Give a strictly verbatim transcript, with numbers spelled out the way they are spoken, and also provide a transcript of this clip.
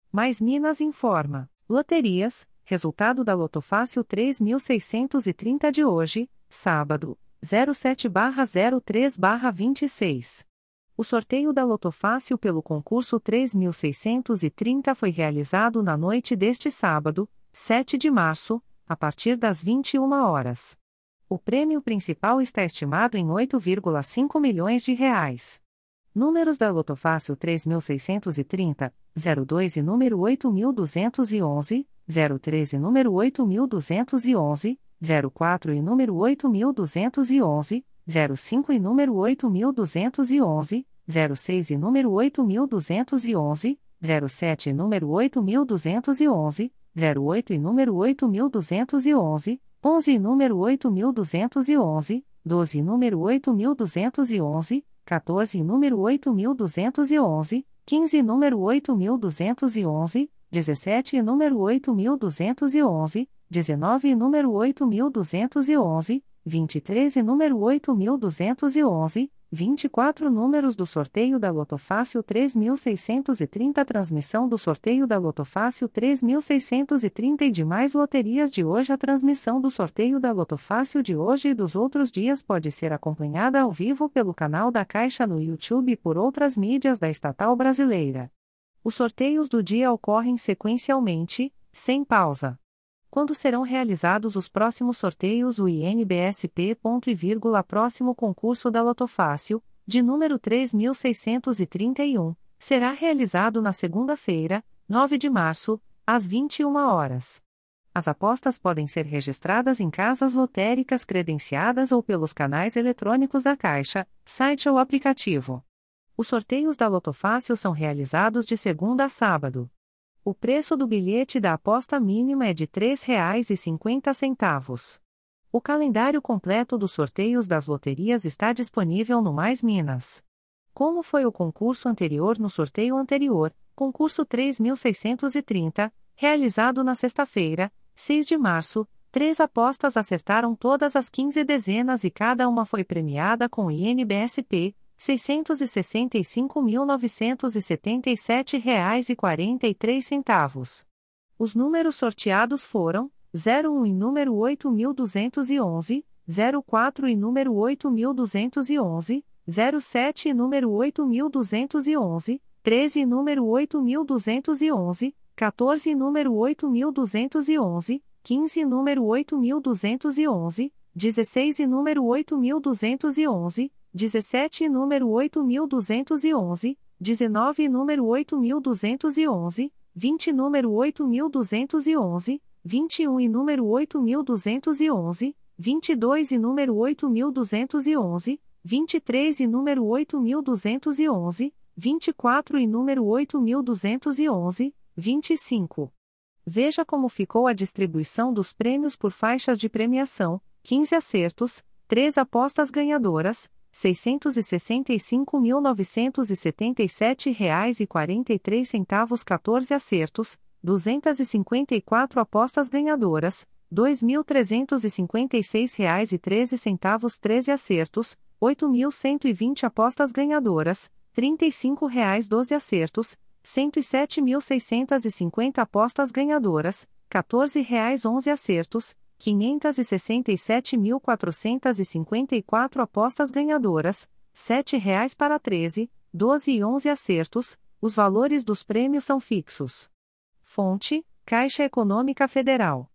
Mais Minas informa. Loterias, resultado da Lotofácil três mil seiscentos e trinta de hoje, sábado, zero sete barra zero três barra vinte e seis. O sorteio da Lotofácil pelo concurso três mil seiscentos e trinta foi realizado na noite deste sábado, sete de março, a partir das vinte e uma horas. O prêmio principal está estimado em oito vírgula cinco milhões de reais. Números da Lotofácil três mil seiscentos e trinta, zero dois e número oito mil duzentos e onze, zero três e número oito mil duzentos e onze, zero quatro e número oito mil duzentos e onze, zero cinco e número oito mil duzentos e onze, zero seis e número oito mil duzentos e onze, zero sete e número oito mil duzentos e onze, zero oito e número oito mil duzentos e onze, onze e número oito mil duzentos e onze, doze e número oito mil duzentos e onze, quatorze e número oito mil duzentos e onze, quinze e número oito mil duzentos e onze, dezessete e número oito mil duzentos e onze, dezenove e número oito mil duzentos e onze, vinte e três e número oito mil duzentos e onze, vinte e quatro números do sorteio da Lotofácil três mil seiscentos e trinta. Transmissão do sorteio da Lotofácil três mil seiscentos e trinta e demais loterias de hoje. A transmissão do sorteio da Lotofácil de hoje e dos outros dias pode ser acompanhada ao vivo pelo canal da Caixa no YouTube e por outras mídias da estatal brasileira. Os sorteios do dia ocorrem sequencialmente, sem pausa. Quando serão realizados os próximos sorteios? O I N B S P. E vírgula, próximo concurso da Lotofácil, de número três mil seiscentos e trinta e um, será realizado na segunda-feira, nove de março, às vinte e uma horas. As apostas podem ser registradas em casas lotéricas credenciadas ou pelos canais eletrônicos da Caixa, site ou aplicativo. Os sorteios da Lotofácil são realizados de segunda a sábado. O preço do bilhete da aposta mínima é de três reais e cinquenta centavos. O calendário completo dos sorteios das loterias está disponível no Mais Minas. Como foi o concurso anterior? No sorteio anterior, concurso três mil seiscentos e trinta, realizado na sexta-feira, seis de março, três apostas acertaram todas as quinze dezenas e cada uma foi premiada com I N B S P seiscentos e sessenta e cinco mil novecentos e setenta e sete reais e quarenta e três centavos. Os números sorteados foram zero um e número oito mil duzentos e onze, zero quatro e número oito mil duzentos e onze, zero sete e número oito mil duzentos e onze, treze e número oito mil duzentos e onze, quatorze e número oito mil duzentos e onze, quinze e número oito mil duzentos e onze, dezesseis e número oito mil duzentos e onze, dezessete e número oito mil duzentos e onze, dezenove e número oito mil duzentos e onze, vinte e número oito mil duzentos e onze, vinte e um e número oito mil duzentos e onze, vinte e dois e número oito mil duzentos e onze, vinte e três e número oito mil duzentos e onze, vinte e quatro e número oito mil duzentos e onze, vinte e cinco. Veja como ficou a distribuição dos prêmios por faixas de premiação: quinze acertos, três apostas ganhadoras, seiscentos e sessenta e cinco mil novecentos e setenta e sete reais e quarenta e três centavos, quatorze acertos, duzentas e cinquenta e quatro apostas ganhadoras, dois mil trezentos e cinquenta e seis reais e treze centavos, treze acertos, oito mil cento e vinte apostas ganhadoras, trinta e cinco reais, doze acertos, cento e sete mil seiscentos e cinquenta apostas ganhadoras, quatorze reais, onze acertos, quinhentos e sessenta e sete mil quatrocentos e cinquenta e quatro apostas ganhadoras, sete reais para treze, doze e onze acertos. Os valores dos prêmios são fixos. Fonte: Caixa Econômica Federal.